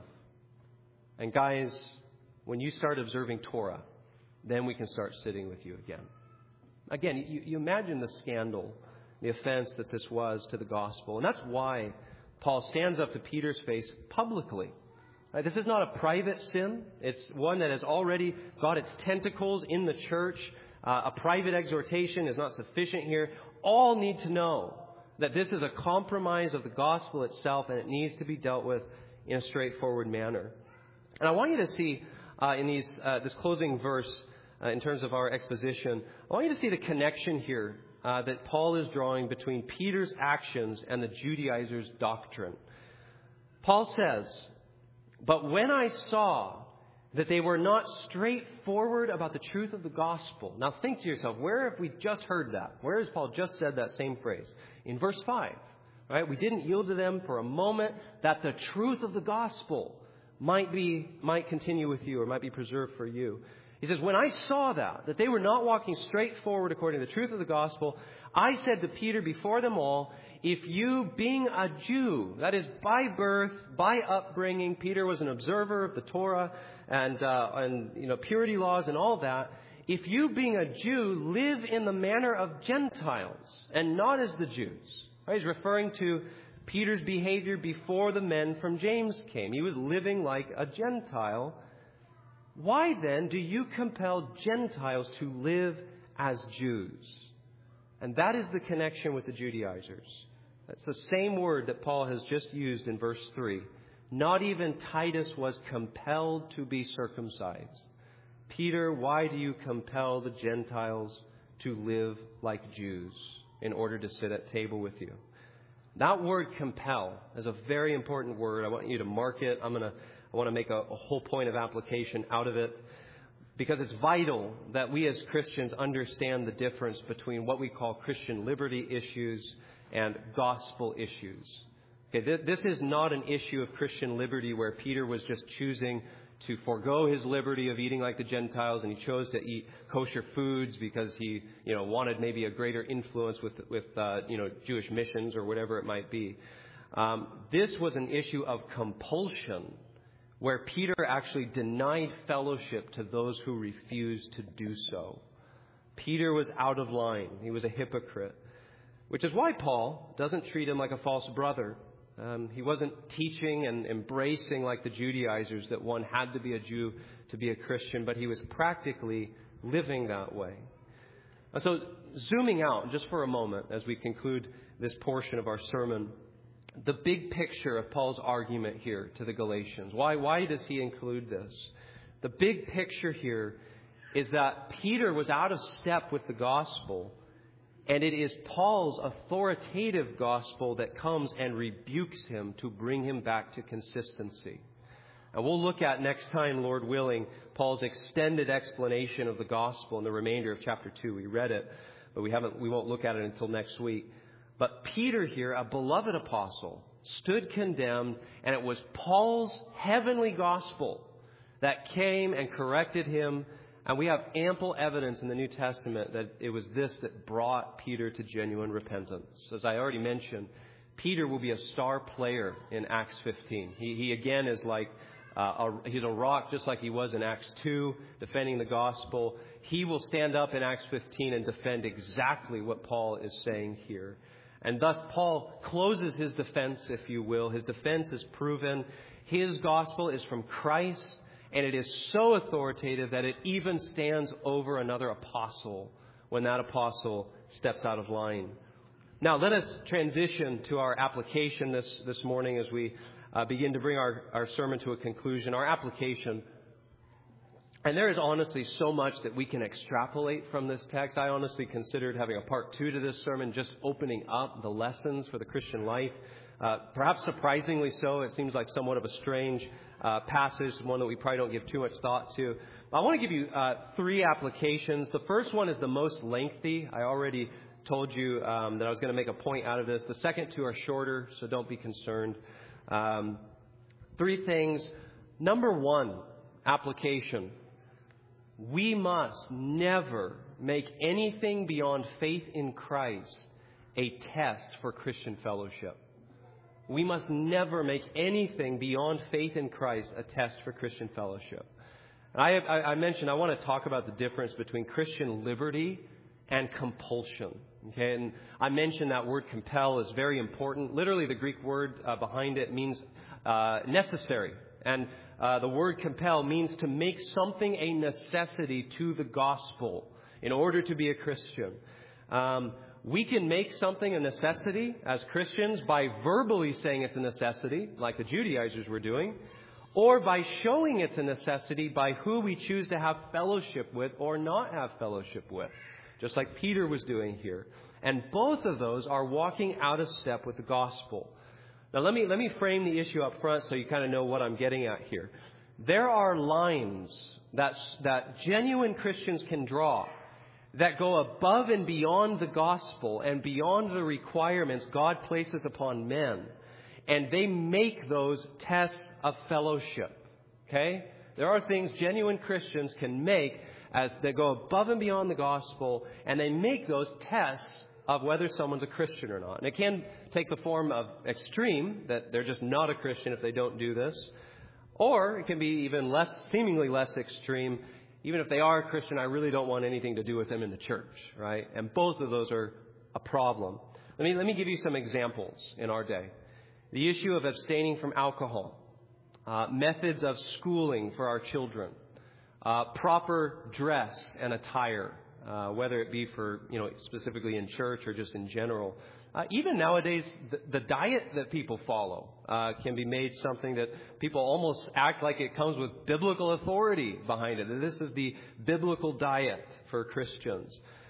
And guys, when you start observing Torah, then we can start sitting with you again. Again, you imagine the scandal, the offense that this was to the gospel. And that's why Paul stands up to Peter's face publicly. This is not a private sin. It's one that has already got its tentacles in the church. A private exhortation is not sufficient here. All need to know that this is a compromise of the gospel itself, and it needs to be dealt with in a straightforward manner. And I want you to see in this closing verse, in terms of our exposition, I want you to see the connection here that Paul is drawing between Peter's actions and the Judaizers' doctrine. Paul says, "But when I saw that they were not straightforward about the truth of the gospel." Now think to yourself, where have we just heard that? Where has Paul just said that same phrase? In verse 5, right? We didn't yield to them for a moment that the truth of the gospel might continue with you, or might be preserved for you. He says, when I saw that they were not walking straight forward according to the truth of the gospel, I said to Peter before them all, if you, being a Jew, that is by birth, by upbringing, Peter was an observer of the Torah and purity laws and all that. If you, being a Jew, live in the manner of Gentiles and not as the Jews. Right? He's referring to Peter's behavior before the men from James came. He was living like a Gentile. Why then do you compel Gentiles to live as Jews? And that is the connection with the Judaizers. That's the same word that Paul has just used in verse 3. Not even Titus was compelled to be circumcised. Peter, why do you compel the Gentiles to live like Jews in order to sit at table with you? That word compel is a very important word. I want you to mark it. I want to make a whole point of application out of it, because it's vital that we as Christians understand the difference between what we call Christian liberty issues and gospel issues. Okay, this is not an issue of Christian liberty where Peter was just choosing to forego his liberty of eating like the Gentiles, and he chose to eat kosher foods because he, wanted maybe a greater influence with Jewish missions or whatever it might be. This was an issue of compulsion, where Peter actually denied fellowship to those who refused to do so. Peter was out of line. He was a hypocrite, which is why Paul doesn't treat him like a false brother. He wasn't teaching and embracing like the Judaizers that one had to be a Jew to be a Christian, but he was practically living that way. So zooming out just for a moment as we conclude this portion of our sermon, the big picture of Paul's argument here to the Galatians. Why does he include this? The big picture here is that Peter was out of step with the gospel, and it is Paul's authoritative gospel that comes and rebukes him to bring him back to consistency. And we'll look at next time, Lord willing, Paul's extended explanation of the gospel in the remainder of chapter 2. We read it, but we won't look at it until next week. But Peter here, a beloved apostle, stood condemned, and it was Paul's heavenly gospel that came and corrected him. And we have ample evidence in the New Testament that it was this that brought Peter to genuine repentance. As I already mentioned, Peter will be a star player in Acts 15. He again is like, he's a rock just like he was in Acts 2, defending the gospel. He will stand up in Acts 15 and defend exactly what Paul is saying here. And thus Paul closes his defense, if you will. His defense is proven. His gospel is from Christ, and it is so authoritative that it even stands over another apostle when that apostle steps out of line. Now, let us transition to our application this morning as we begin to bring our sermon to a conclusion. Our application. And there is honestly so much that we can extrapolate from this text. I honestly considered having a part 2 to this sermon, just opening up the lessons for the Christian life. Perhaps surprisingly so. It seems like somewhat of a strange passage, one that we probably don't give too much thought to. I want to give you 3 applications. The first one is the most lengthy. I already told you that I was going to make a point out of this. The second 2 are shorter, so don't be concerned. 3 things. Number 1, application. We must never make anything beyond faith in Christ a test for Christian fellowship. We must never make anything beyond faith in Christ a test for Christian fellowship. I mentioned I want to talk about the difference between Christian liberty and compulsion. Okay, and I mentioned that word compel is very important. Literally, the Greek word behind it means necessary. And the word compel means to make something a necessity to the gospel in order to be a Christian. We can make something a necessity as Christians by verbally saying it's a necessity, like the Judaizers were doing, or by showing it's a necessity by who we choose to have fellowship with or not have fellowship with, just like Peter was doing here. And both of those are walking out of step with the gospel. Now, let me frame the issue up front so you kind of know what I'm getting at here. There are lines that genuine Christians can draw that go above and beyond the gospel and beyond the requirements God places upon men. And they make those tests of fellowship. Okay? There are things genuine Christians can make as they go above and beyond the gospel, and they make those tests of whether someone's a Christian or not. And it can take the form of extreme, that they're just not a Christian if they don't do this. Or it can be even less, seemingly less extreme. Even if they are a Christian, I really don't want anything to do with them in the church, right? And both of those are a problem. Let me give you some examples in our day. The issue of abstaining from alcohol, methods of schooling for our children, proper dress and attire, whether it be for, specifically in church or just in general. Even nowadays, the diet that people follow can be made something that people almost act like it comes with biblical authority behind it. This is the biblical diet for Christians.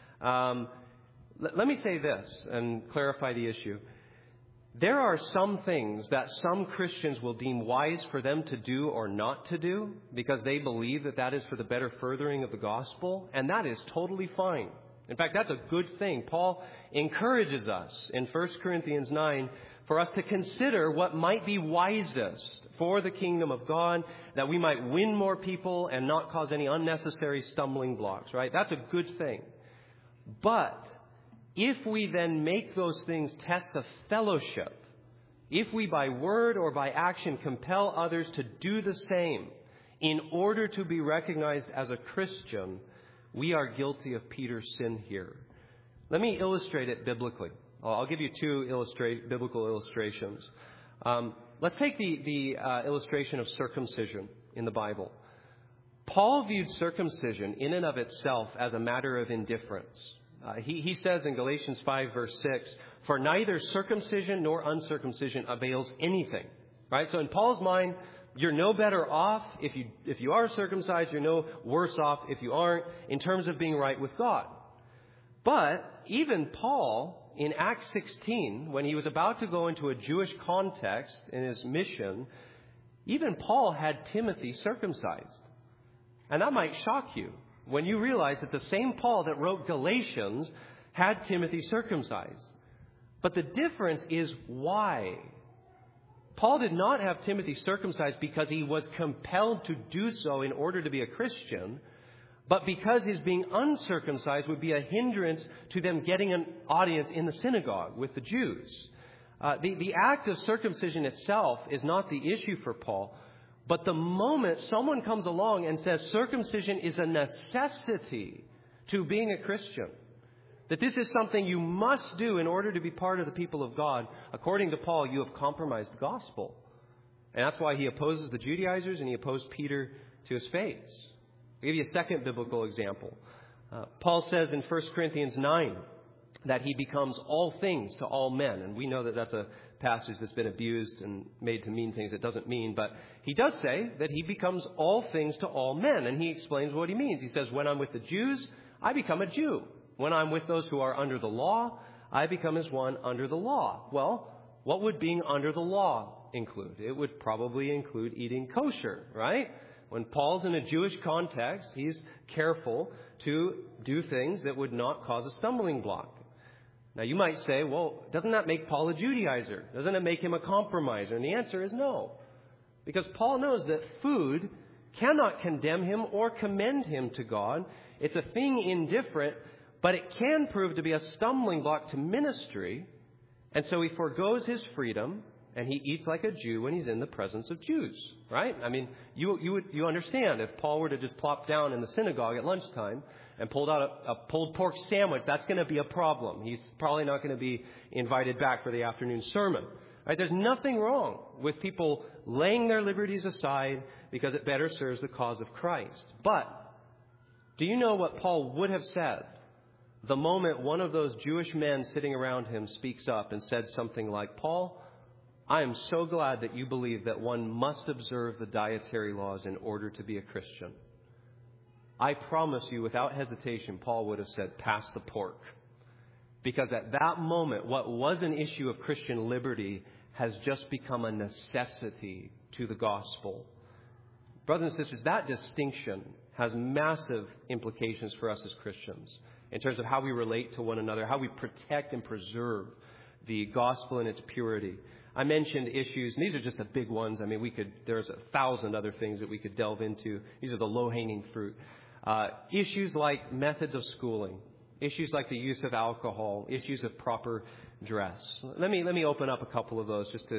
Let me say this and clarify the issue. There are some things that some Christians will deem wise for them to do or not to do because they believe that is for the better furthering of the gospel, and that is totally fine. In fact, that's a good thing. Paul encourages us in 1 Corinthians 9 for us to consider what might be wisest for the kingdom of God, that we might win more people and not cause any unnecessary stumbling blocks, right? That's a good thing. But if we then make those things tests of fellowship, if we by word or by action compel others to do the same in order to be recognized as a Christian, we are guilty of Peter's sin here. Let me illustrate it biblically. I'll give you 2 biblical illustrations. Let's take the illustration of circumcision in the Bible. Paul viewed circumcision in and of itself as a matter of indifference. He says in Galatians 5, verse 6, "For neither circumcision nor uncircumcision avails anything." Right? So in Paul's mind, you're no better off if you are circumcised. You're no worse off if you aren't in terms of being right with God. But even Paul, in Acts 16, when he was about to go into a Jewish context in his mission, even Paul had Timothy circumcised. And that might shock you when you realize that the same Paul that wrote Galatians had Timothy circumcised. But the difference is why. Paul did not have Timothy circumcised because he was compelled to do so in order to be a Christian, but because his being uncircumcised would be a hindrance to them getting an audience in the synagogue with the Jews. The act of circumcision itself is not the issue for Paul. But the moment someone comes along and says circumcision is a necessity to being a Christian, that this is something you must do in order to be part of the people of God, according to Paul, you have compromised the gospel. And that's why he opposes the Judaizers and he opposed Peter to his face. I'll give you a second biblical example. Paul says in 1 Corinthians 9 that he becomes all things to all men. And we know that that's a passage that's been abused and made to mean things it doesn't mean. But he does say that he becomes all things to all men. And he explains what he means. He says, when I'm with the Jews, I become a Jew. When I'm with those who are under the law, I become as one under the law. Well, what would being under the law include? It would probably include eating kosher, right? When Paul's in a Jewish context, he's careful to do things that would not cause a stumbling block. Now, you might say, well, doesn't that make Paul a Judaizer? Doesn't it make him a compromiser? And the answer is no. Because Paul knows that food cannot condemn him or commend him to God. It's a thing indifferent, but it can prove to be a stumbling block to ministry. And so he forgoes his freedom, and he eats like a Jew when he's in the presence of Jews, right? I mean, you understand if Paul were to just plop down in the synagogue at lunchtime and pulled out a pulled pork sandwich, that's going to be a problem. He's probably not going to be invited back for the afternoon sermon. Right? There's nothing wrong with people laying their liberties aside because it better serves the cause of Christ. But do you know what Paul would have said the moment one of those Jewish men sitting around him speaks up and said something like, Paul, I am so glad that you believe that one must observe the dietary laws in order to be a Christian. I promise you, without hesitation, Paul would have said, pass the pork. Because at that moment, what was an issue of Christian liberty has just become a necessity to the gospel. Brothers and sisters, that distinction has massive implications for us as Christians in terms of how we relate to one another, how we protect and preserve the gospel in its purity. I mentioned issues, and these are just the big ones. I mean, there's 1,000 other things that we could delve into. These are the low-hanging fruit. Issues like methods of schooling, issues like the use of alcohol, issues of proper dress. Let me open up a couple of those just to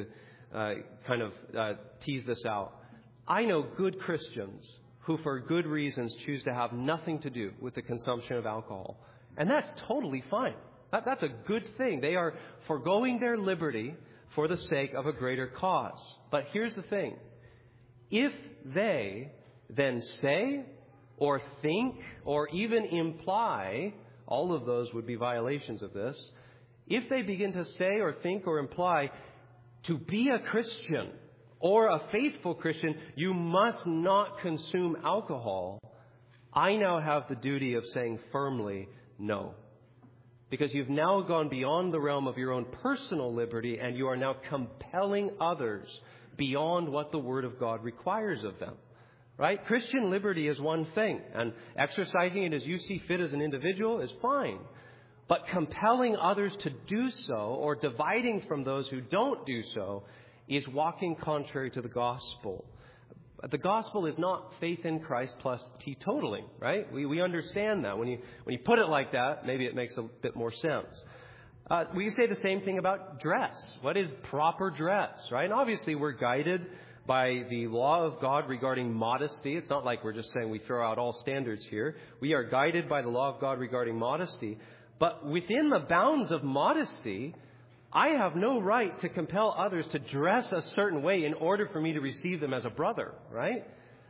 tease this out. I know good Christians who, for good reasons, choose to have nothing to do with the consumption of alcohol. And that's totally fine. That's a good thing. They are forgoing their liberty for the sake of a greater cause. But here's the thing. If they then say or think or even imply, all of those would be violations of this, if they begin to say or think or imply, to be a Christian or a faithful Christian, you must not consume alcohol, I now have the duty of saying firmly, no. Because you've now gone beyond the realm of your own personal liberty, and you are now compelling others beyond what the Word of God requires of them. Right? Christian liberty is one thing, and exercising it as you see fit as an individual is fine. But compelling others to do so, or dividing from those who don't do so, is walking contrary to the gospel. The gospel is not faith in Christ plus teetotaling, right? We understand that. When you put it like that, maybe it makes a bit more sense. We can say the same thing about dress. What is proper dress, right? And obviously we're guided by the law of God regarding modesty. It's not like we're just saying we throw out all standards here. We are guided by the law of God regarding modesty. But within the bounds of modesty, I have no right to compel others to dress a certain way in order for me to receive them as a brother, right?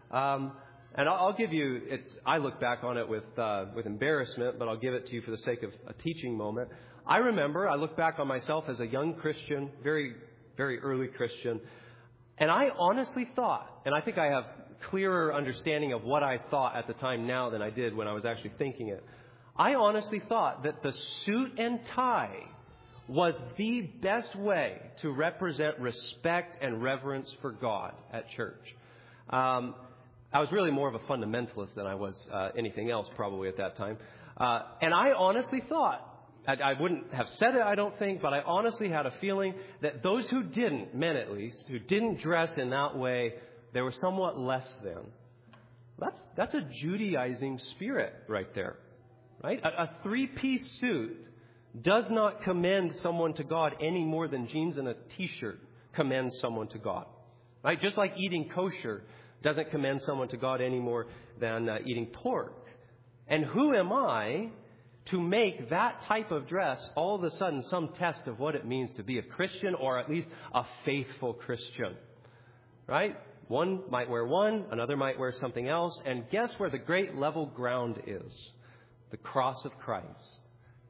And I'll give you, I look back on it with embarrassment, but I'll give it to you for the sake of a teaching moment. I look back on myself as a young Christian, very, very early Christian, and I honestly thought, and I think I have clearer understanding of what I thought at the time now than I did when I was actually thinking it. I honestly thought that the suit and tie was the best way to represent respect and reverence for God at church. I was really more of a fundamentalist than I was anything else probably at that time. And I honestly thought, I wouldn't have said it, I don't think, but I honestly had a feeling that those who didn't, men at least, who didn't dress in that way, they were somewhat less than. That's a Judaizing spirit right there, right? A three-piece suit does not commend someone to God any more than jeans and a T-shirt commends someone to God, right? Just like eating kosher doesn't commend someone to God any more than eating pork. And who am I to make that type of dress all of a sudden some test of what it means to be a Christian, or at least a faithful Christian, right? One might wear one, another might wear something else, and guess where the great level ground is? The cross of Christ.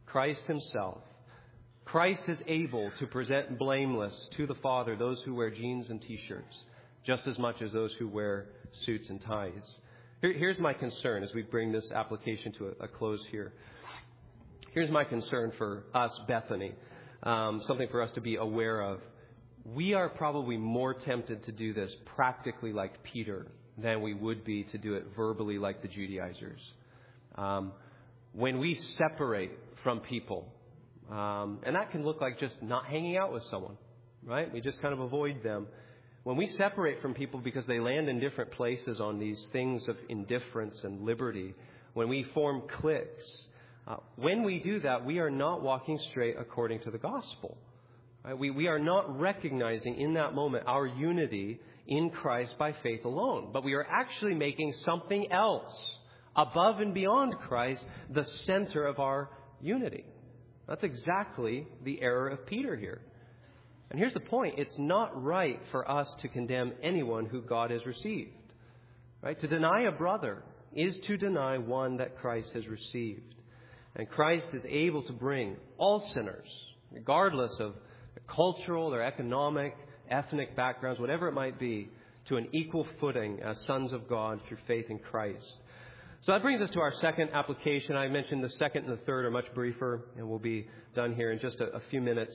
Christ himself. Christ is able to present blameless to the Father those who wear jeans and T-shirts, just as much as those who wear suits and ties. Here's my concern as we bring this application to a close here. Here's my concern for us, Bethany, something for us to be aware of. We are probably more tempted to do this practically like Peter than we would be to do it verbally like the Judaizers. When we separate from people, and that can look like just not hanging out with someone, right? We just kind of avoid them. When we separate from people because they land in different places on these things of indifference and liberty, when we form cliques, when we do that, we are not walking straight according to the gospel. Right? We are not recognizing in that moment our unity in Christ by faith alone, but we are actually making something else above and beyond Christ the center of our unity. That's exactly the error of Peter here. And here's the point. It's not right for us to condemn anyone who God has received. Right? To deny a brother is to deny one that Christ has received. And Christ is able to bring all sinners, regardless of their cultural, their economic, ethnic backgrounds, whatever it might be, to an equal footing as sons of God through faith in Christ. So that brings us to our second application. I mentioned the second and the third are much briefer, and we'll be done here in just a few minutes.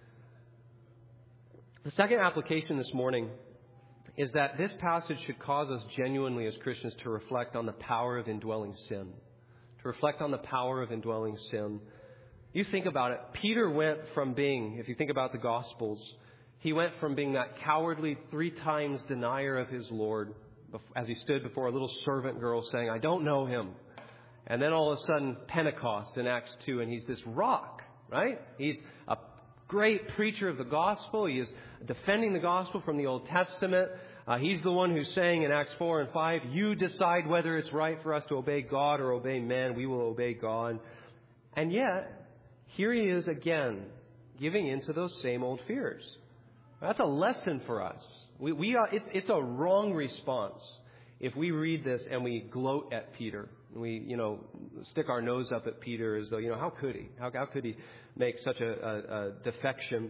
The second application this morning is that this passage should cause us genuinely as Christians to reflect on the power of indwelling sin. To reflect on the power of indwelling sin. You think about it. Peter went from being, if you think about the Gospels, he went from being that cowardly 3 times denier of his Lord as he stood before a little servant girl saying, I don't know him. And then all of a sudden, Pentecost in Acts 2, and he's this rock, right? He's a great preacher of the gospel. He is defending the gospel from the Old Testament. He's the one who's saying in Acts 4 and 5, you decide whether it's right for us to obey God or obey men. We will obey God. And yet, here he is again, giving in to those same old fears. That's a lesson for us. It's a wrong response if we read this and we gloat at Peter. We, stick our nose up at Peter as though, how could he? How could he make such a defection?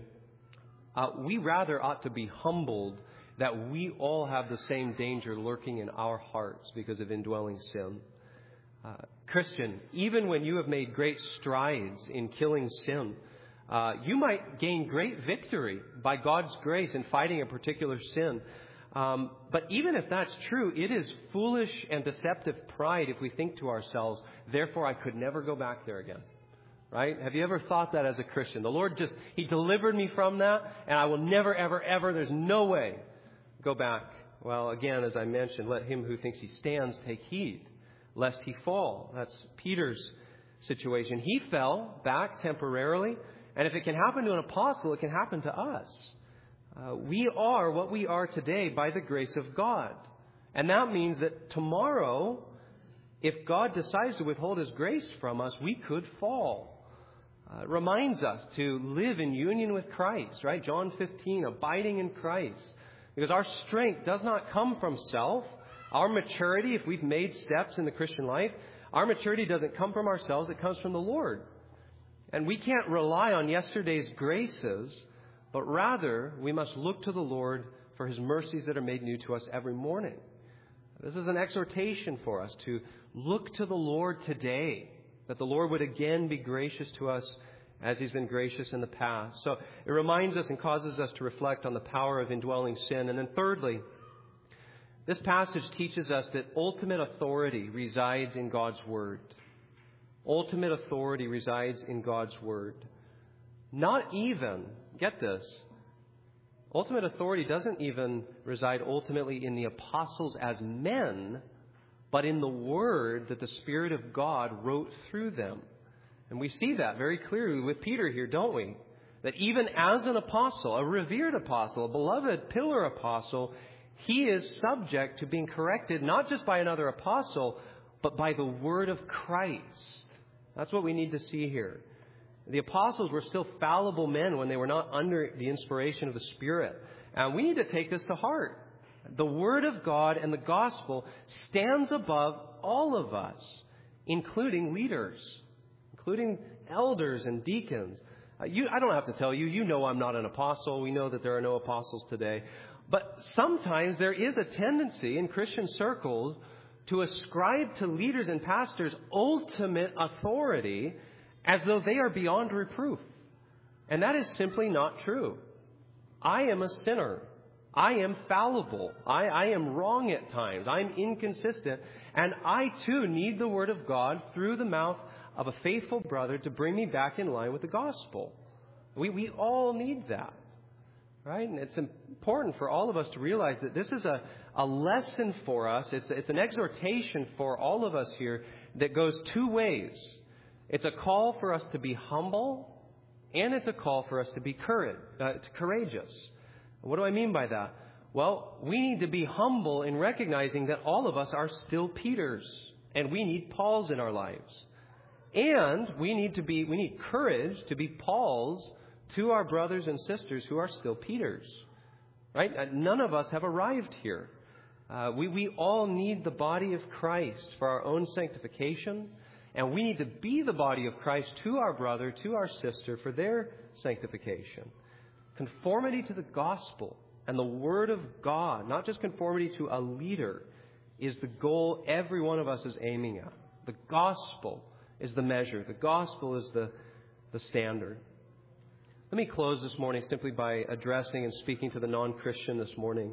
We rather ought to be humbled that we all have the same danger lurking in our hearts because of indwelling sin. Christian, even when you have made great strides in killing sin, you might gain great victory by God's grace in fighting a particular sin. But even if that's true, it is foolish and deceptive pride if we think to ourselves, therefore I could never go back there again. Right? Have you ever thought that as a Christian? The Lord He delivered me from that, and I will never, ever, ever, there's no way, go back. Well, again, as I mentioned, let him who thinks he stands take heed, lest he fall. That's Peter's situation. He fell back temporarily, and if it can happen to an apostle, it can happen to us. We are what we are today by the grace of God. And that means that tomorrow, if God decides to withhold His grace from us, we could fall. It reminds us to live in union with Christ, right? John 15, abiding in Christ. Because our strength does not come from self. Our maturity, if we've made steps in the Christian life, our maturity doesn't come from ourselves. It comes from the Lord. And we can't rely on yesterday's graces, but rather we must look to the Lord for His mercies that are made new to us every morning. This is an exhortation for us to look to the Lord today, that the Lord would again be gracious to us as He's been gracious in the past. So it reminds us and causes us to reflect on the power of indwelling sin. And then thirdly, this passage teaches us that ultimate authority resides in God's Word. Ultimate authority resides in God's Word. Not even, get this, ultimate authority doesn't even reside ultimately in the apostles as men, but in the Word that the Spirit of God wrote through them. And we see that very clearly with Peter here, don't we? That even as an apostle, a revered apostle, a beloved pillar apostle, he is subject to being corrected not just by another apostle, but by the Word of Christ. That's what we need to see here. The apostles were still fallible men when they were not under the inspiration of the Spirit. And we need to take this to heart. The Word of God and the gospel stands above all of us, including leaders, including elders and deacons. I don't have to tell you, you know I'm not an apostle. We know that there are no apostles today. But sometimes there is a tendency in Christian circles to ascribe to leaders and pastors ultimate authority as though they are beyond reproof. And that is simply not true. I am a sinner. I am fallible. I am wrong at times. I'm inconsistent. And I too need the Word of God through the mouth of a faithful brother to bring me back in line with the gospel. We all need that. Right? And it's important for all of us to realize that this is a lesson for us. It's an exhortation for all of us here that goes two ways. It's a call for us to be humble, and it's a call for us to be courageous. What do I mean by that? Well, we need to be humble in recognizing that all of us are still Peters, and we need Pauls in our lives. And we need courage to be Pauls to our brothers and sisters who are still Peters. Right? None of us have arrived here. We all need the body of Christ for our own sanctification, and we need to be the body of Christ to our brother, to our sister, for their sanctification. Conformity to the gospel and the Word of God, not just conformity to a leader, is the goal every one of us is aiming at. The gospel is the measure. The gospel is the standard. Let me close this morning simply by addressing and speaking to the non-Christian this morning.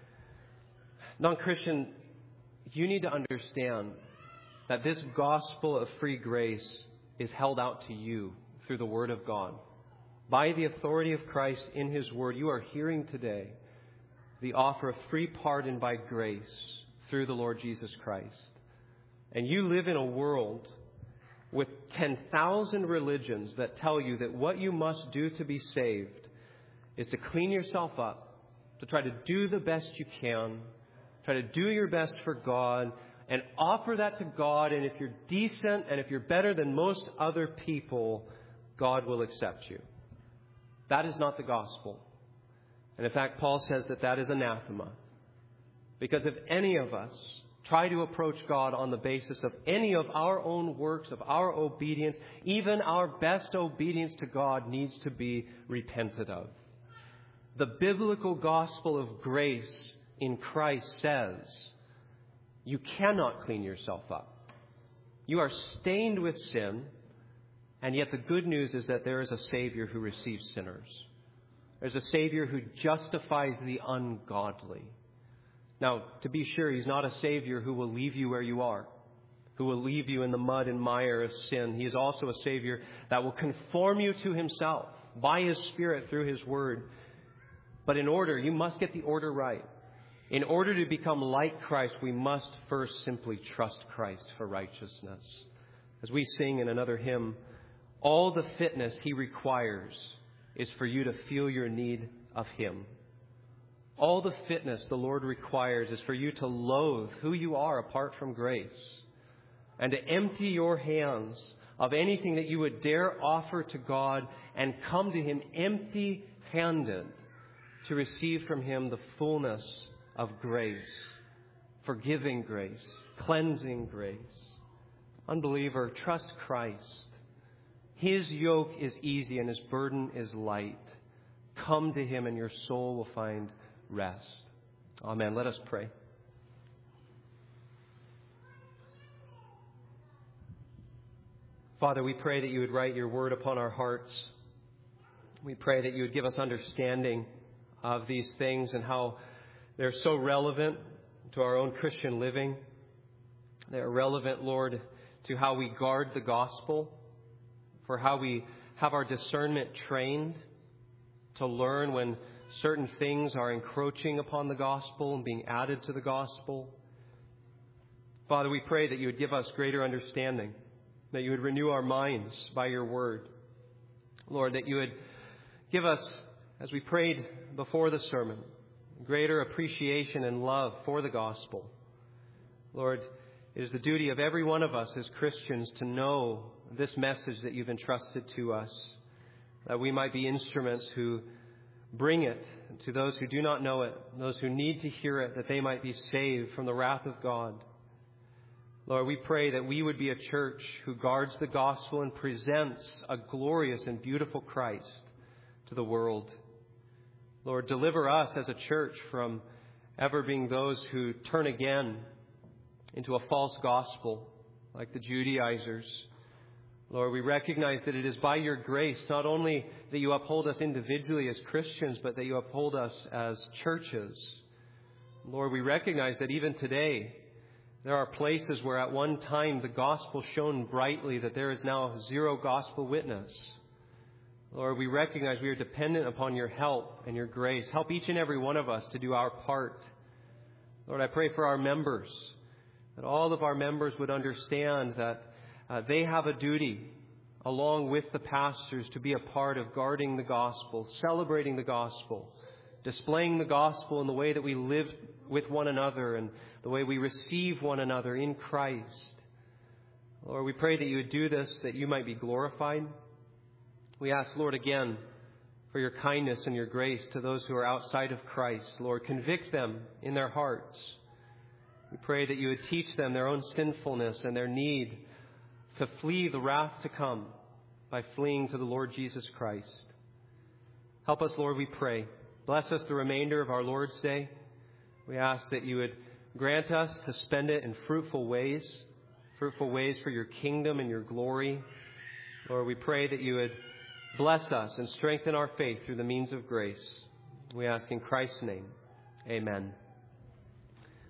Non-Christian, you need to understand that this gospel of free grace is held out to you through the Word of God. By the authority of Christ in His Word, you are hearing today the offer of free pardon by grace through the Lord Jesus Christ. And you live in a world with 10,000 religions that tell you that what you must do to be saved is to clean yourself up, to try to do the best you can, try to do your best for God, and offer that to God. And if you're decent and if you're better than most other people, God will accept you. That is not the gospel. And in fact, Paul says that is anathema. Because if any of us try to approach God on the basis of any of our own works, of our obedience, even our best obedience to God needs to be repented of. The biblical gospel of grace in Christ says you cannot clean yourself up. You are stained with sin, and yet the good news is that there is a Savior who receives sinners. There's a Savior who justifies the ungodly. Now, to be sure, He's not a Savior who will leave you where you are, who will leave you in the mud and mire of sin. He is also a Savior that will conform you to Himself by His Spirit through His Word. But you must get the order right. In order to become like Christ, we must first simply trust Christ for righteousness. As we sing in another hymn, all the fitness He requires is for you to feel your need of Him. All the fitness the Lord requires is for you to loathe who you are apart from grace and to empty your hands of anything that you would dare offer to God and come to Him empty-handed to receive from Him the fullness of grace, forgiving grace, cleansing grace. Unbeliever, trust Christ. His yoke is easy and His burden is light. Come to Him and your soul will find rest. Amen. Let us pray. Father, we pray that you would write your word upon our hearts. We pray that you would give us understanding of these things and how they're so relevant to our own Christian living. They're relevant, Lord, to how we guard the gospel, for how we have our discernment trained to learn when certain things are encroaching upon the gospel and being added to the gospel. Father, we pray that you would give us greater understanding, that you would renew our minds by your word. Lord, that you would give us, as we prayed before the sermon, greater appreciation and love for the gospel. Lord, it is the duty of every one of us as Christians to know this message that you've entrusted to us, that we might be instruments who bring it to those who do not know it, those who need to hear it, that they might be saved from the wrath of God. Lord, we pray that we would be a church who guards the gospel and presents a glorious and beautiful Christ to the world. Lord, deliver us as a church from ever being those who turn again into a false gospel like the Judaizers. Lord, we recognize that it is by your grace not only that you uphold us individually as Christians, but that you uphold us as churches. Lord, we recognize that even today, there are places where at one time the gospel shone brightly, that there is now zero gospel witness. Lord, we recognize we are dependent upon your help and your grace. Help each and every one of us to do our part. Lord, I pray for our members, that all of our members would understand that they have a duty, along with the pastors, to be a part of guarding the gospel, celebrating the gospel, displaying the gospel in the way that we live with one another and the way we receive one another in Christ. Lord, we pray that you would do this, that you might be glorified. We ask, Lord, again, for your kindness and your grace to those who are outside of Christ. Lord, convict them in their hearts. We pray that you would teach them their own sinfulness and their need to flee the wrath to come by fleeing to the Lord Jesus Christ. Help us, Lord, we pray. Bless us the remainder of our Lord's Day. We ask that you would grant us to spend it in fruitful ways for your kingdom and your glory. Lord, we pray that you would bless us and strengthen our faith through the means of grace. We ask in Christ's name. Amen.